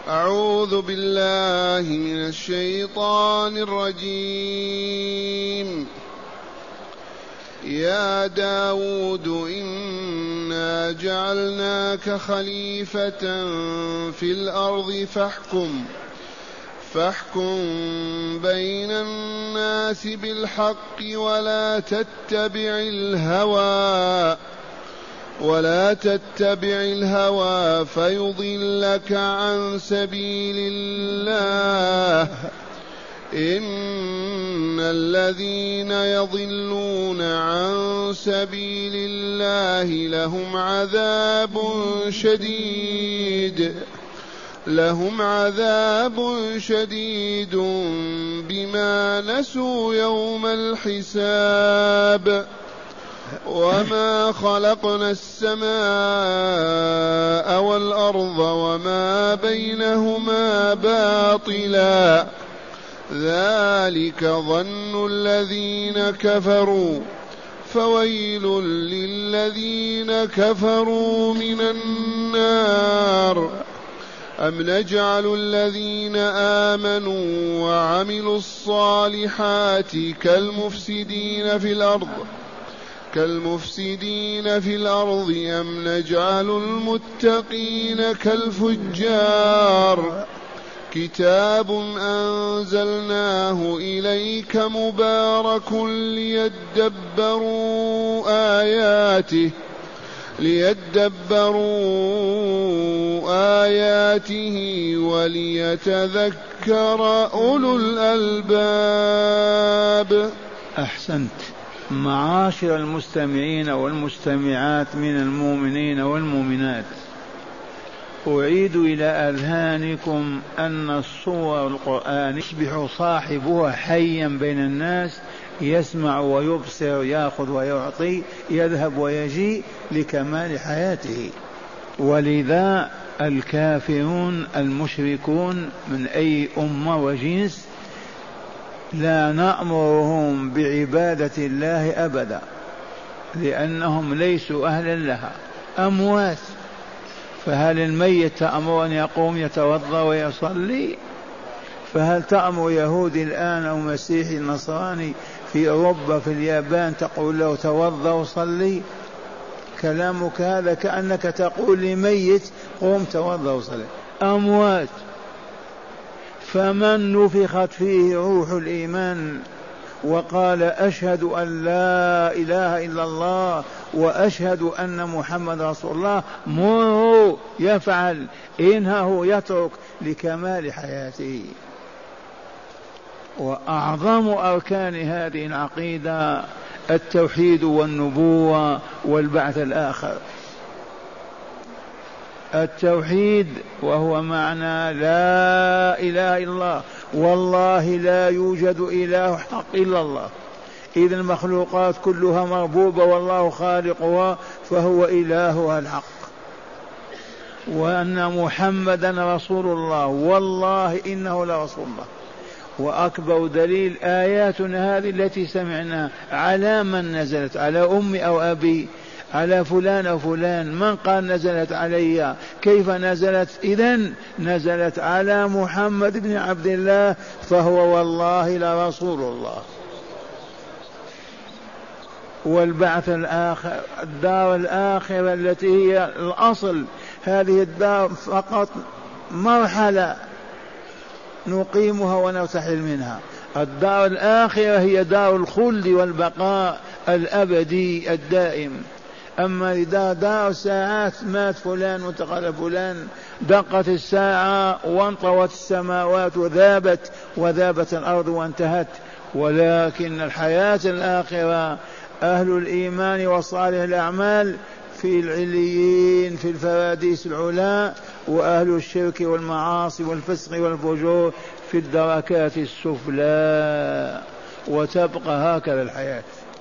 أعوذ بالله من الشيطان الرجيم. يا داود إنا جعلناك خليفة في الأرض فاحكم بين الناس بالحق ولا تتبع الهوى فيضلك عن سبيل الله. إن الذين يضلون عن سبيل الله لهم عذاب شديد بما نسوا يوم الحساب. وما خلقنا السماء والأرض وما بينهما باطلا ذلك ظن الذين كفروا فويل للذين كفروا من النار. أم نجعل الذين آمنوا وعملوا الصالحات كالمفسدين في الأرض أم نجعل المتقين كالفجار. كتاب أنزلناه إليك مبارك ليدبروا آياته وليتذكر أولو الألباب. أحسنت. معاشر المستمعين والمستمعات من المؤمنين والمؤمنات، أعيد إلى أذهانكم أن الصور القرآن يصبح صاحبها حيا بين الناس، يسمع ويبصر، يأخذ ويعطي، يذهب ويجي لكمال حياته. ولذا الكافرون المشركون من أي أمة وجنس لا نأمرهم بعبادة الله أبدا، لأنهم ليسوا أهلا لها، أموات. فهل الميت تأمر أن يقوم يتوضأ ويصلي؟ فهل تأمر يهودي الآن أو مسيحي نصراني في أوروبا في اليابان تقول له توضأ وصلي؟ كلامك هذا كأنك تقول لميت قوم توضأ وصلي، أموات. فمن نفخت فيه روح الإيمان وقال أشهد أن لا إله إلا الله وأشهد أن محمد رسول الله، مره يفعل، إنه يترك لكمال حياته. وأعظم أركان هذه العقيدة التوحيد والنبوة والبعث الآخر. التوحيد وهو معنى لا إله إلا الله، والله لا يوجد إله حق إلا الله. إذا المخلوقات كلها مربوبة والله خالقها، فهو إلهها الحق. وأن محمدا رسول الله، والله إنه لرسول الله. وأكبر دليل آياتنا هذه التي سمعناها، على من نزلت؟ على أمي أو أبي؟ على فلان أو فلان؟ من قال نزلت علي؟ كيف نزلت؟ إذن نزلت على محمد بن عبد الله، فهو والله لرسول الله. والبعث الآخر، الدار الآخرة التي هي الأصل، هذه الدار فقط مرحلة نقيمها ونرتحل منها. الدار الآخرة هي دار الخلد والبقاء الأبدي الدائم. أما دار ساعات، مات فلان وانتقل فلان، دقت الساعة وانطوت السماوات وذابت الأرض وانتهت. ولكن الحياة الآخرة أهل الإيمان وصالح الأعمال في العليين في الفراديس العلا، وأهل الشرك والمعاصي والفسق والفجور في الدركات السفلى. وتبقى هكذا الحياة.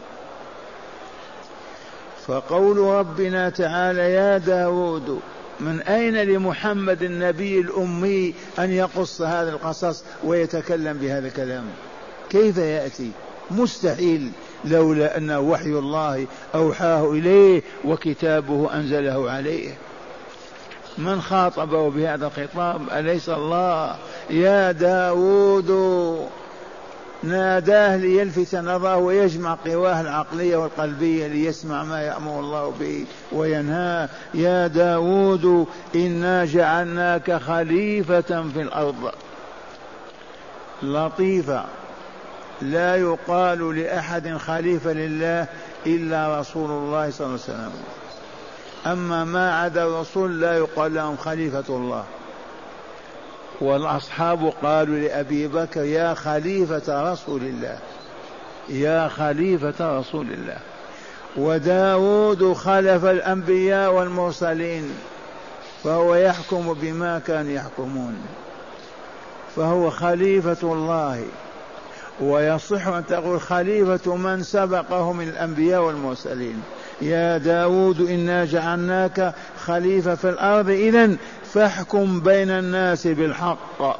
فقول ربنا تعالى يا داود، من أين لمحمد النبي الأمي أن يقص هذا القصص ويتكلم بهذا الكلام؟ كيف يأتي؟ مستحيل، لولا أنه وحي الله أوحاه إليه وكتابه أنزله عليه. من خاطبه بهذا الخطاب؟ أليس الله؟ يا داود، ناداه ليلفت نظره ويجمع قواه العقلية والقلبية ليسمع ما يأمر الله به وينهاه. يا داود إنا جعلناك خليفة في الأرض. لطيفة، لا يقال لأحد خليفة لله إلا رسول الله صلى الله عليه وسلم، أما ما عدا الرسول لا يقال لهم خليفة الله. والأصحاب قالوا لأبي بكر يا خليفة رسول الله، يا خليفة رسول الله. وداود خلف الأنبياء والمرسلين، فهو يحكم بما كانوا يحكمون، فهو خليفة الله. ويصح أن تقول خليفة من سبقه من الأنبياء والمرسلين. يا داود إنا جعلناك خليفة في الأرض، إذن فاحكم بين الناس بالحق،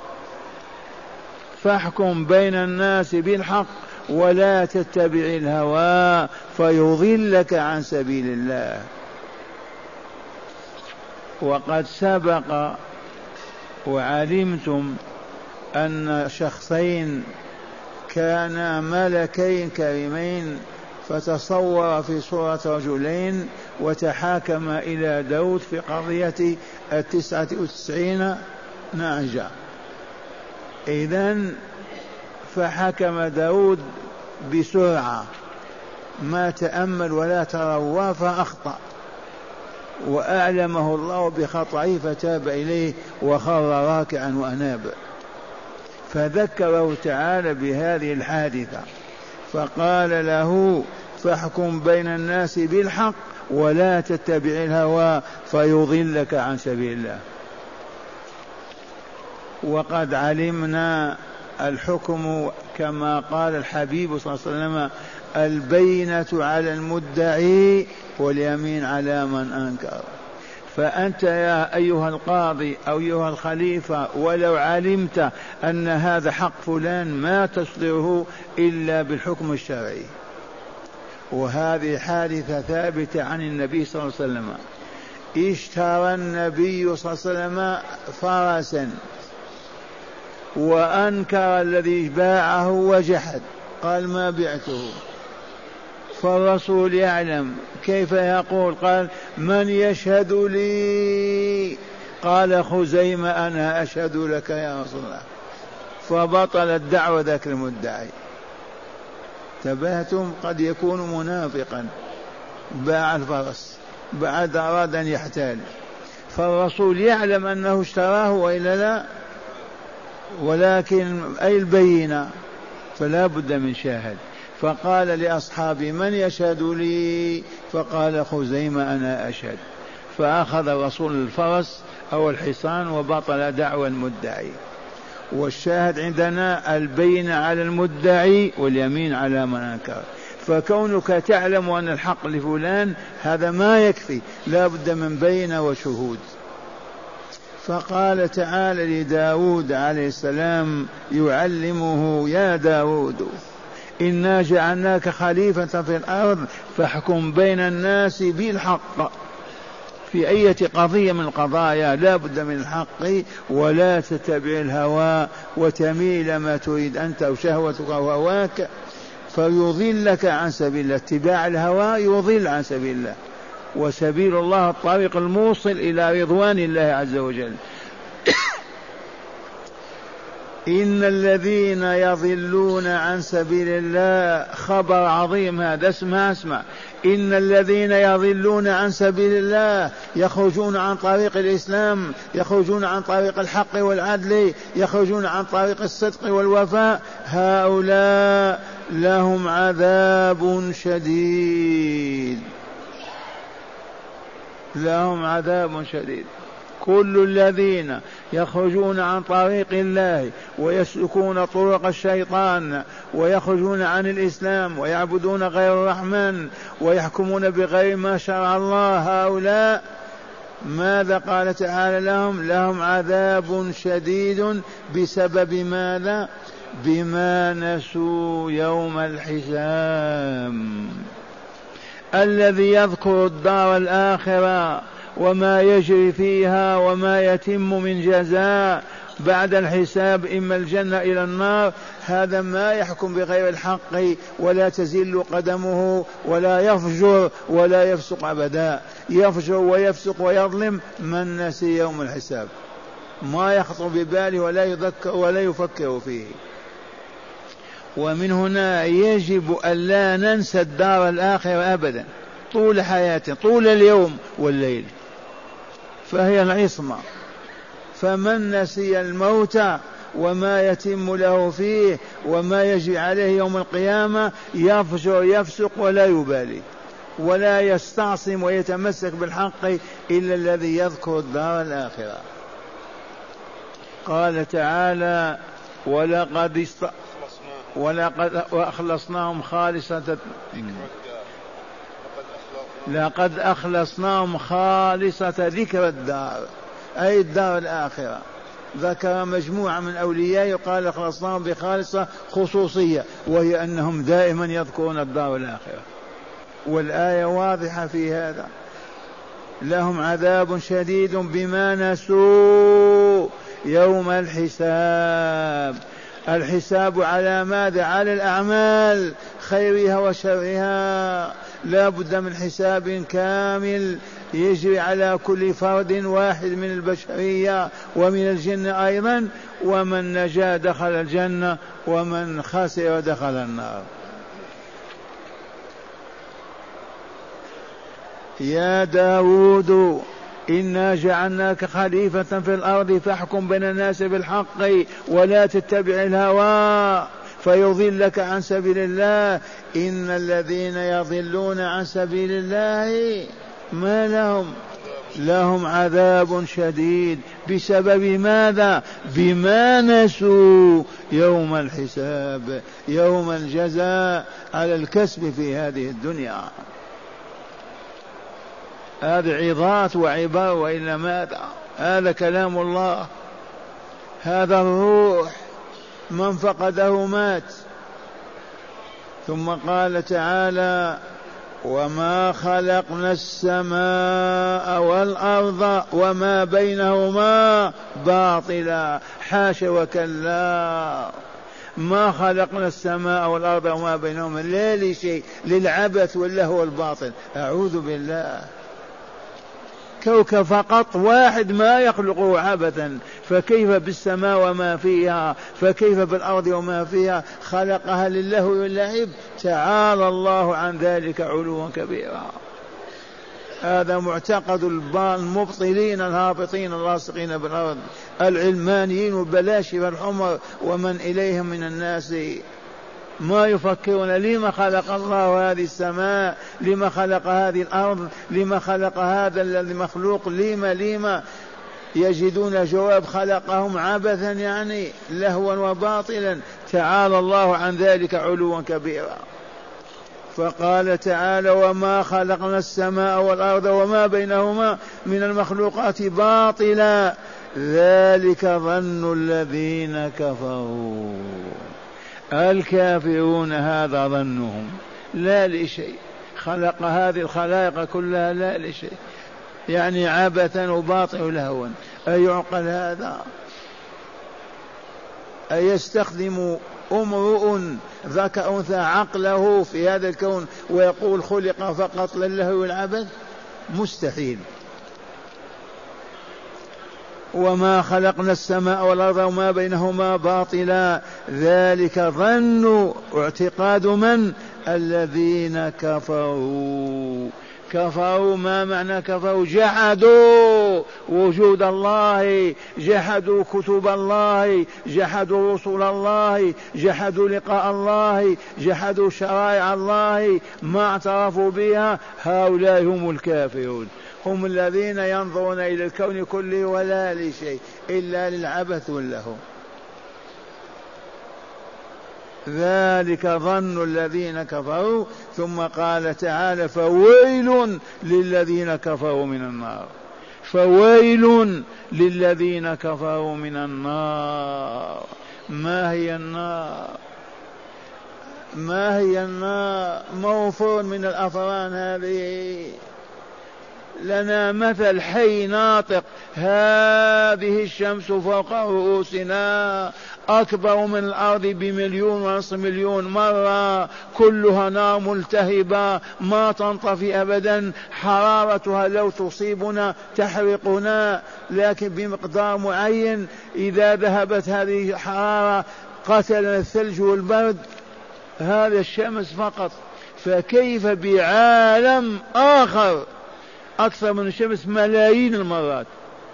فاحكم بين الناس بالحق ولا تتبع الهوى فيضلك عن سبيل الله. وقد سبق وعلمتم أن شخصين كانا ملكين كريمين، فتصور في صورة رجلين وتحاكم إلى داود في قضية 99 نعجة. إذن فحكم داود بسرعة، ما تأمل ولا تروى فأخطأ، وأعلمه الله بخطئه فتاب إليه وخر راكعا وأناب. فذكره تعالى بهذه الحادثة فقال له فاحكم بين الناس بالحق ولا تتبع الهوى فيضلك عن سبيل الله. وقد علمنا الحكم كما قال الحبيب صلى الله عليه وسلم البينة على المدعي واليمين على من أنكر. فأنت يا أيها القاضي أو أيها الخليفة ولو علمت أن هذا حق فلان ما تصدره إلا بالحكم الشرعي. وهذه حادثة ثابتة عن النبي صلى الله عليه وسلم. اشترى النبي صلى الله عليه وسلم فرسا وأنكر الذي باعه وجحد، قال ما بعته. فالرسول يعلم كيف يقول، قال من يشهد لي؟ قال خزيمة أنا أشهد لك يا رسول الله. فبطلت دعوة ذاك المدعي. تبهتم قد يكون منافقا، باع الفرس بعد أراد أن يحتال، فالرسول يعلم أنه اشتراه وإلا لا، ولكن أي البينة؟ فلا بد من شاهد. فقال لأصحابه من يشهد لي؟ فقال خزيمة أنا أشهد. فأخذ الرسول الفرس أو الحصان وبطل دعوى المدعي. والشاهد عندنا البينة على المدعي واليمين على من أنكر. فكونك تعلم أن الحق لفلان هذا ما يكفي، لا بد من بينة وشهود. فقال تعالى لداود عليه السلام يعلمه يا داود إنا جعلناك خليفة في الأرض فاحكم بين الناس بالحق. في أي قضية من القضايا لا بد من الحق، ولا تتبع الهوى وتميل ما تريد أنت وشهوتك وهواك فيضلك عن سبيل الله. اتباع الهوى يضل عن سبيل الله، وسبيل الله الطريق الموصل إلى رضوان الله عز وجل. إن الذين يضلون عن سبيل الله، خبر عظيم هذا، اسمع إن الذين يضلون عن سبيل الله يخرجون عن طريق الإسلام، يخرجون عن طريق الحق والعدل، يخرجون عن طريق الصدق والوفاء، هؤلاء لهم عذاب شديد، لهم عذاب شديد. كل الذين يخرجون عن طريق الله ويسلكون طرق الشيطان ويخرجون عن الإسلام ويعبدون غير الرحمن ويحكمون بغير ما شرع الله، هؤلاء ماذا قال تعالى لهم؟ لهم عذاب شديد بسبب ماذا؟ بما نسوا يوم الحساب. الذي يذكر الدار الآخرة وما يجري فيها وما يتم من جزاء بعد الحساب، إما الجنة إلى النار، هذا ما يحكم بغير الحق ولا تزل قدمه ولا يفجر ولا يفسق أبدا. يفجر ويفسق ويظلم من نسي يوم الحساب، ما يخطر بباله ولا يذكر ولا يفكر فيه. ومن هنا يجب أن لا ننسى الدار الآخرة أبدا طول حياتنا، طول اليوم والليل، فهي العصمة. فمن نسي الموت وما يتم له فيه وما يجري عليه يوم القيامة يفجر يفسق ولا يبالي ولا يستعصم ويتمسك بالحق إلا الذي يذكر الدار الآخرة. قال تعالى: ولقد أخلصناهم خالصة، لقد أخلصناهم خالصة ذكر الدار، أي الدار الآخرة. ذكر مجموعة من أولياء قال أخلصناهم بخالصة خصوصية، وهي أنهم دائما يذكرون الدار الآخرة، والآية واضحة في هذا. لهم عذاب شديد بما نسوا يوم الحساب. الحساب على ماذا؟ على الأعمال خيرها وشرها. لا بد من حساب كامل يجري على كل فرد واحد من البشرية ومن الجن أيضا، ومن نجا دخل الجنة ومن خسر دخل النار. يا داود إنا جعلناك خليفة في الأرض فاحكم بين الناس بالحق ولا تتبع الهوى فيضلك عن سبيل الله. إن الذين يضلون عن سبيل الله ما لهم عذاب شديد. بسبب ماذا؟ بما نسوا يوم الحساب، يوم الجزاء على الكسب في هذه الدنيا. هذه عظات وعبار، وإلا ماذا؟ هذا كلام الله، هذا الروح، من فقده مات. ثم قال تعالى: وما خلقنا السماء والأرض وما بينهما باطلا. حاشا وكلا، ما خلقنا السماء والأرض وما بينهما لا لشيء، للعبث واللهو والباطل. أعوذ بالله. كوكب فقط واحد ما يخلقه عبثا، فكيف بالسماء وما فيها؟ فكيف بالأرض وما فيها؟ خلقها للهو واللعب. تعالى الله عن ذلك علوا كبيرا. هذا معتقد المبطلين الهابطين اللاصقين بالأرض، العلمانيين والبلاشفة الحمر ومن إليهم من الناس. ما يفكرون لما خلق الله هذه السماء، لما خلق هذه الأرض، لما خلق هذا الذي مخلوق، لما يجدون جواب خلقهم عبثا، يعني لهوا وباطلا. تعالى الله عن ذلك علوا كبيرا. فقال تعالى: وما خلقنا السماء والأرض وما بينهما من المخلوقات باطلا ذلك ظن الذين كفروا. الكافرون هذا ظنهم، لا لشيء. خلق هذه الخلائق كلها لا لشيء، يعني عبثا وباطل ولهوا. أيعقل هذا؟ أيستخدم امرؤ ذكر أنثى عقله في هذا الكون ويقول خلق فقط للهو والعبث؟ مستحيل. وما خلقنا السماء والأرض وما بينهما باطلا ذلك ظن واعتقاد من؟ الذين كفروا. كفروا، ما معنى كفروا؟ جحدوا وجود الله، جحدوا كتب الله، جحدوا رسل الله، جحدوا لقاء الله، جحدوا شرائع الله، ما اعترفوا بها. هؤلاء هم الكافرون، هم الذين ينظرون إلى الكون كله ولا لشيء إلا للعبث واللهو. ذلك ظن الذين كفروا. ثم قال تعالى: فويل للذين كفروا من النار. فويل للذين كفروا من النار. ما هي النار؟ ما هي النار؟ موفور من الأفران هذه، لنا مثل حي ناطق. هذه الشمس فوق رؤوسنا أكبر من الأرض ب1.5 مليون مرة، كلها نار ملتهبة ما تنطفي أبدا، حرارتها لو تصيبنا تحرقنا، لكن بمقدار معين. إذا ذهبت هذه الحرارة قتلنا الثلج والبرد. هذا الشمس فقط، فكيف بعالم آخر أكثر من الشمس ملايين المرات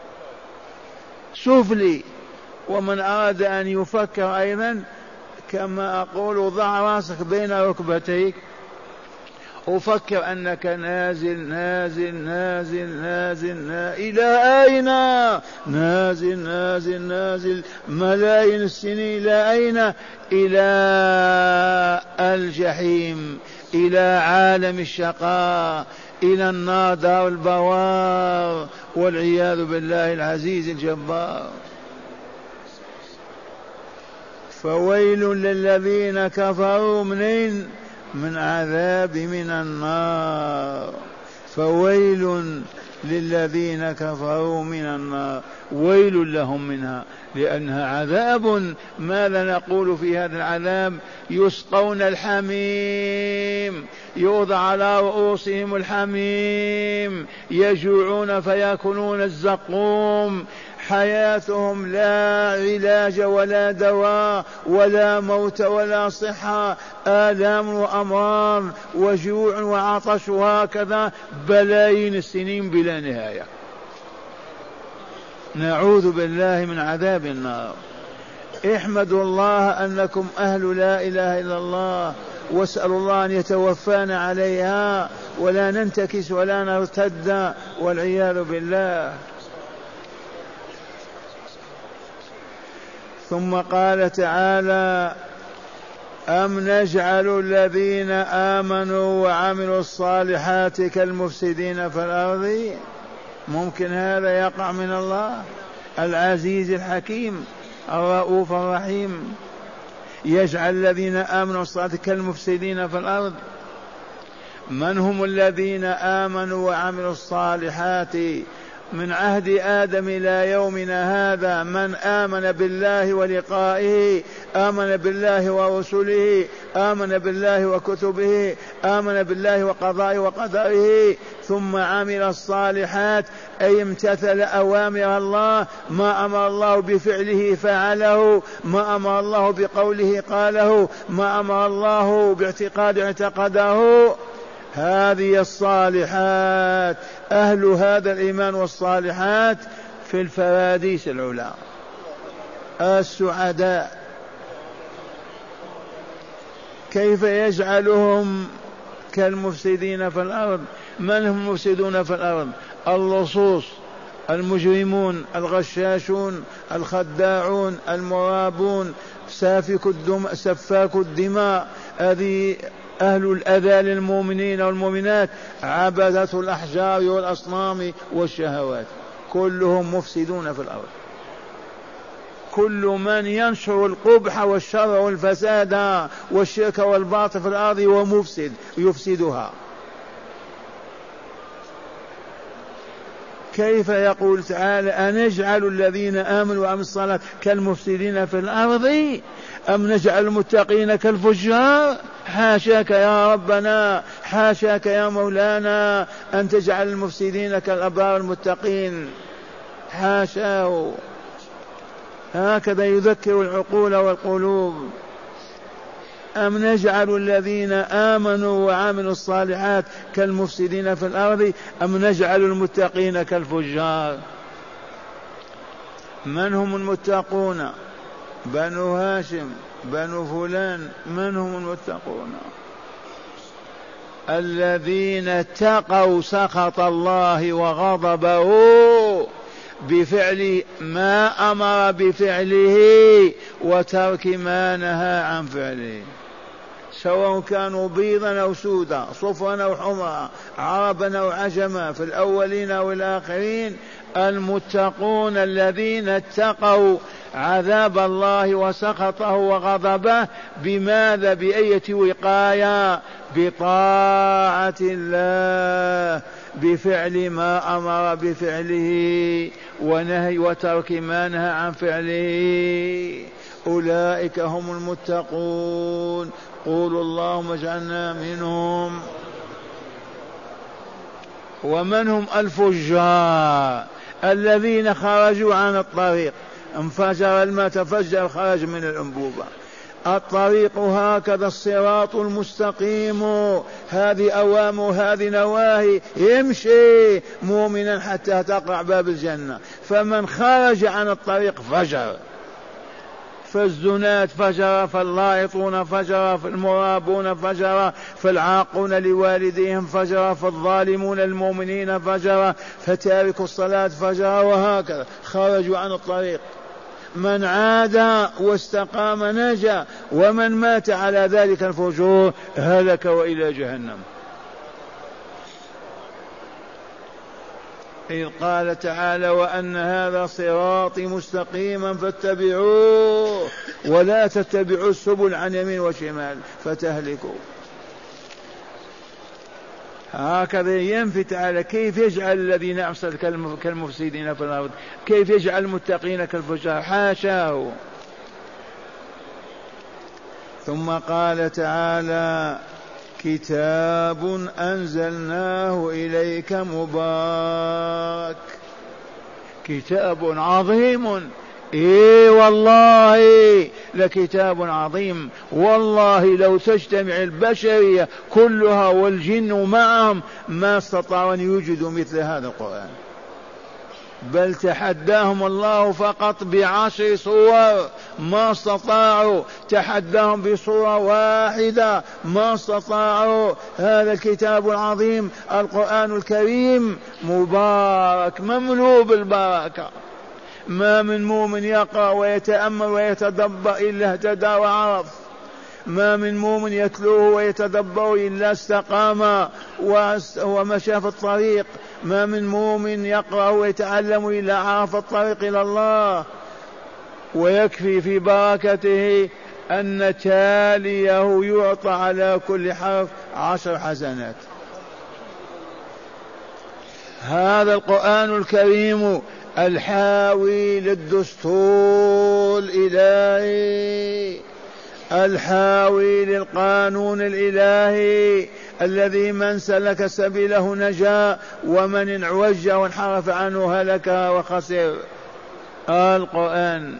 سفلي. ومن أراد أن يفكر أيضا كما أقول ضع راسك بين ركبتيك وفكر أنك نازل نازل نازل نازل إلى أين؟ نازل نازل نازل ملايين السنين إلى أين؟ إلى الجحيم، إلى عالم الشقاء، إلى النار دار البوار، والعياذ بالله العزيز الجبار. فويل للذين كفروا من عذاب من النار. فويل للذين كفروا من النار، ويل لهم منها لأنها عذاب. ماذا نقول في هذا العذاب؟ يسقون الحميم، يوضع على رؤوسهم الحميم، يجوعون فيأكلون الزقوم، حياتهم لا علاج ولا دواء ولا موت ولا صحة، آلام وأمراض وجوع وعطش، وهكذا بلايين السنين بلا نهاية. نعوذ بالله من عذاب النار. احمدوا الله أنكم أهل لا إله إلا الله، واسألوا الله أن يتوفانا عليها ولا ننتكس ولا نرتد والعياذ بالله. ثم قال تعالى: أم نجعل الذين آمنوا وعملوا الصالحات كالمفسدين في الأرض؟ ممكن هذا يقع من الله العزيز الحكيم الرؤوف الرحيم؟ يجعل الذين آمنوا الصالحات كالمفسدين في الأرض. من هم الذين آمنوا وعملوا الصالحات؟ من عهد آدم إلى يومنا هذا من آمن بالله ولقائه، آمن بالله ورسله، آمن بالله وكتبه، آمن بالله وقضائه وقدره، ثم عمل الصالحات، أي امتثل أوامر الله، ما أمر الله بفعله فعله، ما أمر الله بقوله قاله، ما أمر الله باعتقاد اعتقده. هذه الصالحات، أهل هذا الإيمان والصالحات في الفراديس العلا السعداء. كيف يجعلهم كالمفسدين في الأرض؟ من هم المفسدون في الأرض؟ اللصوص، المجرمون، الغشاشون، الخداعون، المرابون، سفاك الدماء، هذه أهل الأذى للمؤمنين والمؤمنات، عبدة الأحجار والأصنام والشهوات، كلهم مفسدون في الأرض. كل من ينشر القبح والشر والفساد والشرك والباطل في الأرض ومفسد يفسدها. كيف يقول تعالى: أنجعل الذين آمنوا وعملوا الصالحات كالمفسدين في الأرض أم نجعل المتقين كالفجار؟ حاشاك يا ربنا، حاشاك يا مولانا أن تجعل المفسدين كالأبرار المتقين، حاشاه. هكذا يذكر العقول والقلوب. أم نجعل الذين آمنوا وعملوا الصالحات كالمفسدين في الأرض أم نجعل المتقين كالفجار؟ من هم المتقون؟ بنو هاشم، بنو فلان. من هم المتقون؟ الذين اتقوا سخط الله وغضبه بفعل ما أمر بفعله وترك ما نهى عن فعله، سواء كانوا بيضا أو سودا، صفرا أو حمرا، عربا أو عجما، في الأولين أو الآخرين. المتقون الذين اتقوا عذاب الله وسخطه وغضبه. بماذا؟ بأية وقاية؟ بطاعة الله. بفعل ما أمر بفعله ونهي وترك ما نهى عن فعله، أولئك هم المتقون. قولوا اللهم اجعلنا منهم. ومن هم الفجار؟ الذين خرجوا عن الطريق، انفجر الماء تفجر خرج من الأنبوبة. الطريق هكذا الصراط المستقيم، هذه أوامر هذه نواهي، يمشي مؤمنا حتى تقرع باب الجنة. فمن خرج عن الطريق فجر، فالزنات فجر، فاللايطون فجر، فالمرابون فجر، فالعاقون لوالديهم فجر، فالظالمون المؤمنين فجر، فتارك الصلاة فجر، وهكذا خرجوا عن الطريق. من عاد واستقام نجا، ومن مات على ذلك الفجور هلك وإلى جهنم. إذ قال تعالى: وأن هذا صراطي مستقيما فاتبعوه ولا تتبعوا السبل عن يمين وشمال فتهلكوا. هكذا ينفي تعالى كيف يجعل الذين أفسدوا كالمفسدين في الأرض، كيف يجعل المتقين كالفجار، حاشاه. ثم قال تعالى: كتاب أنزلناه إليك مبارك. كتاب عظيم، إيه والله لكتاب عظيم. والله لو تجتمع البشرية كلها والجن معهم ما استطاعوا أن يوجدوا مثل هذا القرآن، بل تحداهم الله فقط ب10 صور ما استطاعوا، تحداهم بصورة واحدة ما استطاعوا. هذا الكتاب العظيم القرآن الكريم مبارك مملوء بالبركة، ما من مؤمن يقرأ ويتأمل ويتدبر إلا اهتدى وعرف، ما من مؤمن يتلوه ويتدبر إلا استقام ومشى في الطريق، ما من مؤمن يقرأ ويتعلم إلا عرف الطريق إلى الله. ويكفي في بركته أن تاليه يعطى على كل حرف 10 حسنات. هذا القرآن الكريم الحاوي للدستور الإلهي، الحاوي للقانون الإلهي الذي من سلك سبيله نجا ومن انعوج وانحرف عنه هلك وخسر. القرآن.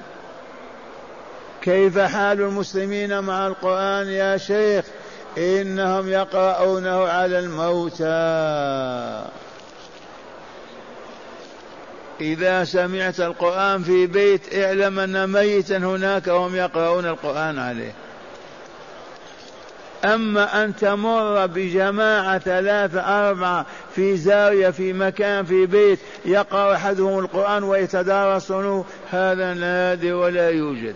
كيف حال المسلمين مع القرآن يا شيخ؟ إنهم يقرؤونه على الموتى. إذا سمعت القرآن في بيت اعلم أن ميتا هناك وهم يقرؤون القرآن عليه. أما أن تمر بجماعة 3 4 في زاوية في مكان في بيت يقرأ أحدهم القرآن ويتدارسونه، هذا نادر ولا يوجد.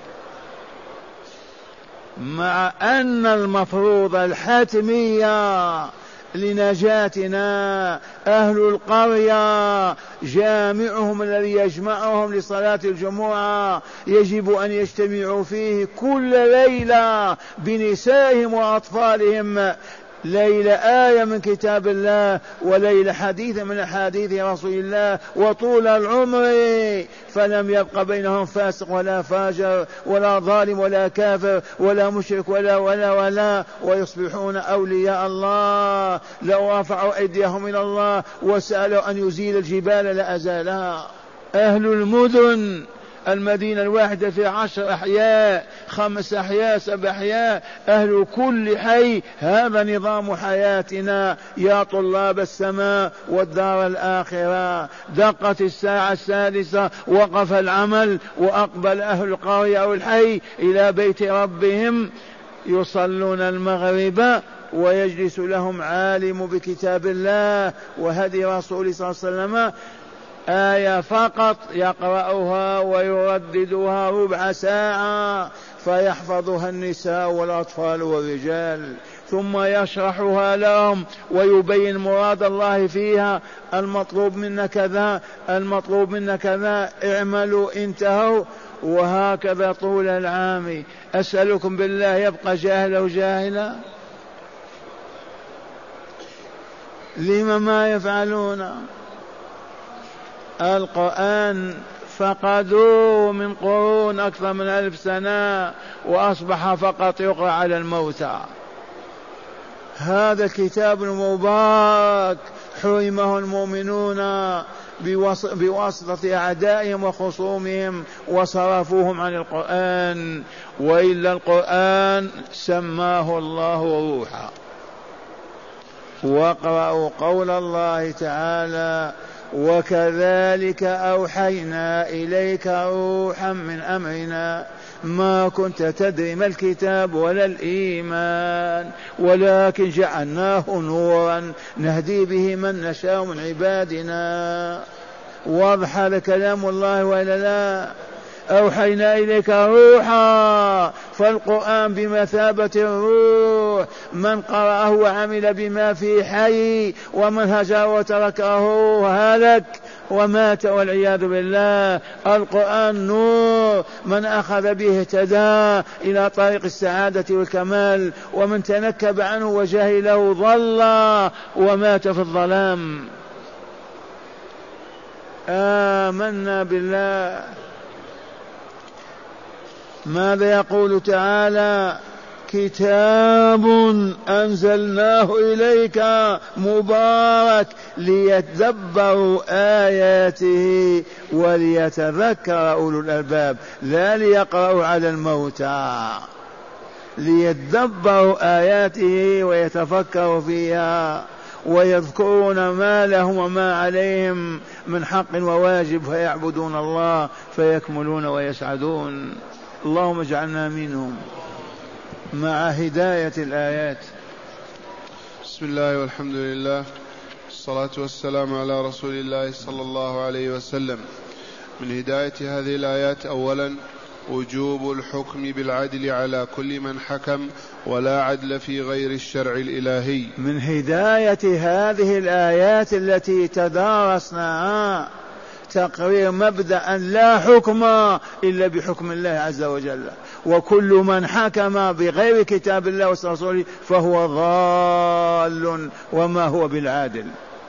مع أن المفروض الحتمية لنجاتنا أهل القرية جامعهم الذي يجمعهم لصلاة الجمعة يجب أن يجتمعوا فيه كل ليلة بنسائهم وأطفالهم، ليلة آية من كتاب الله وليلة حديث من أحاديث رسول الله وطول العمر، فلم يبق بينهم فاسق ولا فاجر ولا ظالم ولا كافر ولا مشرك ولا ويصبحون أولياء الله. لو رفعوا أيديهم إلى الله وسألوا أن يزيل الجبال لأزالها. أهل المدن المدينة الواحدة في 10 أحياء 5 أحياء 7 أحياء، أهل كل حي. هذا نظام حياتنا يا طلاب السماء والدار الآخرة. دقت الساعة 6 وقف العمل وأقبل أهل القرية أو الحي إلى بيت ربهم يصلون المغرب ويجلس لهم عالم بكتاب الله وهدي رسول صلى الله عليه وسلم آية فقط يقرأها ويرددها ربع ساعة فيحفظها النساء والأطفال والرجال، ثم يشرحها لهم ويبين مراد الله فيها. المطلوب منا كذا، المطلوب منا كذا، اعملوا انتهوا. وهكذا طول العام. أسألكم بالله يبقى جاهل أو جاهلا؟ لم ما يفعلون؟ القرآن فقدوه من قرون أكثر من 1000 سنة وأصبح فقط يقرأ على الموتى. هذا الكتاب المبارك حرمه المؤمنون بواسطة أعدائهم وخصومهم وصرفوهم عن القرآن، وإلا القرآن سماه الله روحا. واقرأوا قول الله تعالى: وكذلك أوحينا إليك روحا من أمرنا ما كنت تدري ما الكتاب ولا الإيمان ولكن جعلناه نورا نهدي به من نشاء من عبادنا. واضح هذا كلام الله وإلا لا؟ أوحينا إليك روحا، فالقرآن بمثابة الروح، من قرأه وعمل بما فيه حي، ومن هجر وتركه هلك ومات والعياذ بالله. القرآن نور، من أخذ به اهتدى إلى طريق السعادة والكمال، ومن تنكب عنه وجهله ضل ومات في الظلام. آمنا بالله. ماذا يقول تعالى؟ كتاب أنزلناه إليك مبارك ليتدبروا آياته وليتذكر أولو الألباب، لا ليقرأوا على الموتى، ليتدبروا آياته ويتفكروا فيها ويذكرون ما لهم وما عليهم من حق وواجب فيعبدون الله فيكملون ويسعدون. اللهم اجعلنا منهم مع هداية الآيات. بسم الله والحمد لله والصلاة والسلام على رسول الله صلى الله عليه وسلم. من هداية هذه الآيات: أولا وجوب الحكم بالعدل على كل من حكم ولا عدل في غير الشرع الإلهي. من هداية هذه الآيات التي تدارسناها تقرير مبدأ أن لا حكم إلا بحكم الله عز وجل، وكل من حكم بغير كتاب الله ورسوله فهو ضال وما هو بالعادل.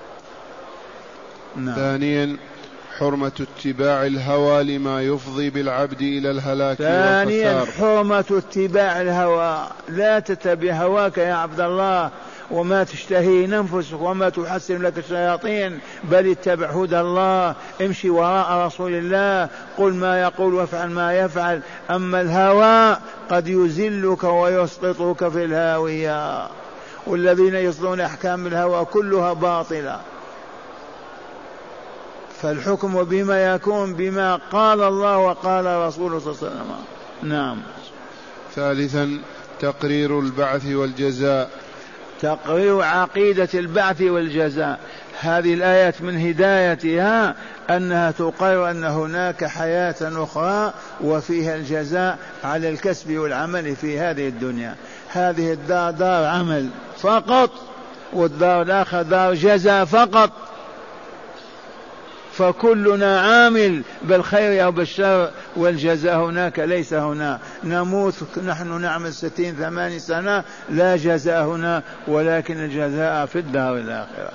نعم. ثانيا حرمة اتباع الهوى لما يفضي بالعبد إلى الهلاك والخسار. ثانيا حرمة اتباع الهوى، لا تتبع هواك يا عبد الله وما تشتهي نفسك وما تحسن لك الشياطين، بل اتبع هدى الله، امشي وراء رسول الله، قل ما يقول وافعل ما يفعل. أما الهوى قد يزلك ويسقطك في الهاوية، والذين يصدون أحكام الهوى كلها باطلة. فالحكم بما يكون بما قال الله وقال رسوله صلى الله عليه وسلم. نعم. ثالثا تقرير البعث والجزاء، تقرير عقيدة البعث والجزاء. هذه الآيات من هدايتها أنها تقرر أن هناك حياة أخرى وفيها الجزاء على الكسب والعمل في هذه الدنيا. هذه الدار دار عمل فقط، والدار الآخرة دار جزاء فقط، فكلنا عامل بالخير أو بالشر، والجزاء هناك ليس هنا. نموت نحن نعمل 60-80 سنة لا جزاء هنا، ولكن الجزاء في الدار الآخرة.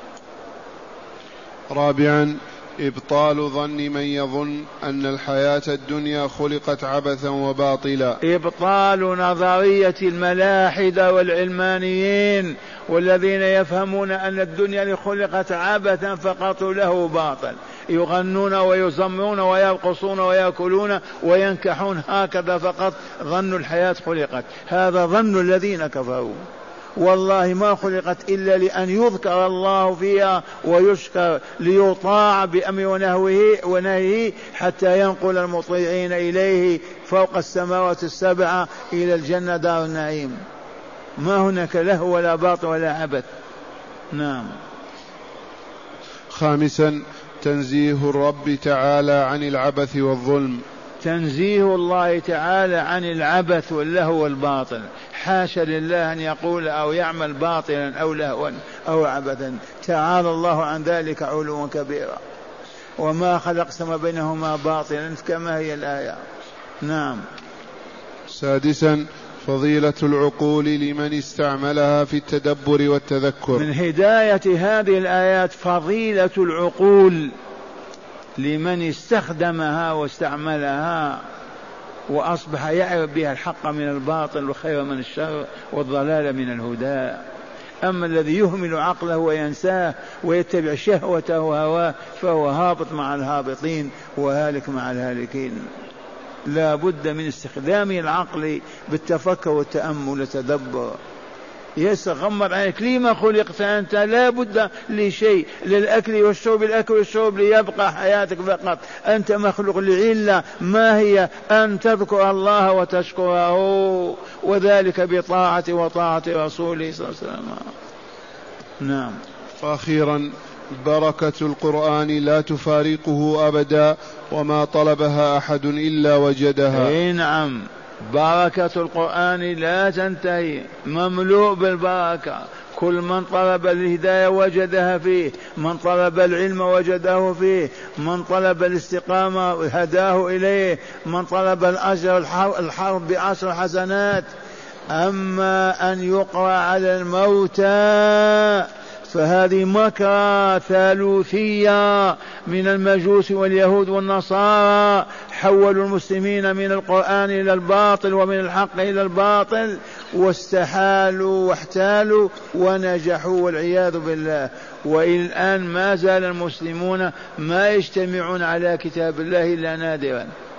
رابعا إبطال ظن من يظن أن الحياة الدنيا خلقت عبثا وباطلا. إبطال نظرية الملاحدة والعلمانيين والذين يفهمون أن الدنيا خلقت عبثا فقط له باطل، يغنون ويزمرون ويرقصون ويأكلون وينكحون هكذا فقط، ظن الحياة خلقت. هذا ظن الذين كفروا، والله ما خلقت إلا لأن يذكر الله فيها ويشكر، ليطاع بأمر ونهيه حتى ينقل المطيعين إليه فوق السماوات السبع إلى الجنة دار النعيم. ما هناك له ولا باطل ولا عبث. نعم. خامسا تنزيه الرب تعالى عن العبث والظلم. تنزيه الله تعالى عن العبث واللهو والباطل، حاشا لله أن يقول أو يعمل باطلا أو لهوا أو عبثا، تعالى الله عن ذلك علوا كبيرا. وما خلق السماء بينهما باطلا كما هي الآية. نعم. سادسا فضيلة العقول لمن استعملها في التدبر والتذكر. من هداية هذه الآيات فضيلة العقول لمن استخدمها واستعملها وأصبح يعرف بها الحق من الباطل والخير من الشر والضلال من الهدى. أما الذي يهمل عقله وينساه ويتبع شهوته وهواه فهو هابط مع الهابطين وهالك مع الهالكين. لا بد من استخدام العقل بالتفكر والتأمل والتدبر. يستغمر عليك لما خلقت أنت؟ لا بد لشيء، للأكل والشرب، الأكل والشرب ليبقى حياتك فقط. أنت مخلوق لعلة، ما هي؟ أن تذكر الله وتشكره، وذلك بطاعة وطاعة رسوله صلى الله عليه وسلم. نعم. وأخيرا بركة القرآن لا تفارقه أبدا، وما طلبها أحد إلا وجدها. نعم، بركة القرآن لا تنتهي، مملوء بالبركة. كل من طلب الهداية وجدها فيه، من طلب العلم وجده فيه، من طلب الاستقامة هداه إليه، من طلب الأجر الحرب بعشر حسنات. أما أن يقرأ على الموتى فهذه مكرة ثالوثية من المجوس واليهود والنصارى، حولوا المسلمين من القرآن إلى الباطل ومن الحق إلى الباطل، واستحالوا واحتالوا ونجحوا والعياذ بالله. وإلى الآن ما زال المسلمون ما يجتمعون على كتاب الله إلا نادرا.